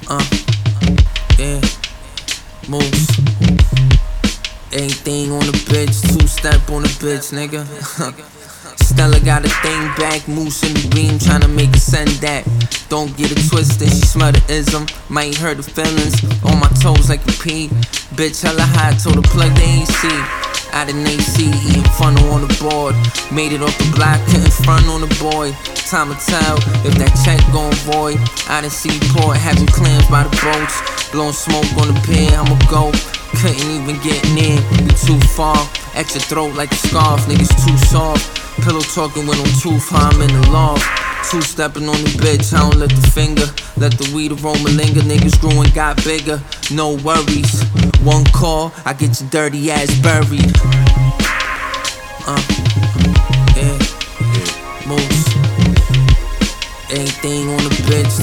Uh, yeah, moves. Anything on the bitch, two-step on the bitch, nigga. Stella got a thing back, moose in the beam, tryna make her send that. Don't get it twisted, she smell the ism, might hurt the feelings. On my toes like a pea, bitch hella hot, told her plug the AC. Out in AC, eating funnel on the board. Made it off the block, couldn't front on the boy. Time to tell if that check gon' void. Out in Seaport, having clams by the boats. Blowing smoke on the pier, I'ma go. Couldn't even get near, we too far. At your throat like a scarf, niggas too soft. Pillow talking with no tooth, how I'm in the loft. Two-stepping on the bitch, I don't let the finger. Let the weed aroma linger, niggas grew and got bigger. No worries, one call, I get your dirty ass buried. Yeah, moves. Anything on the bitch,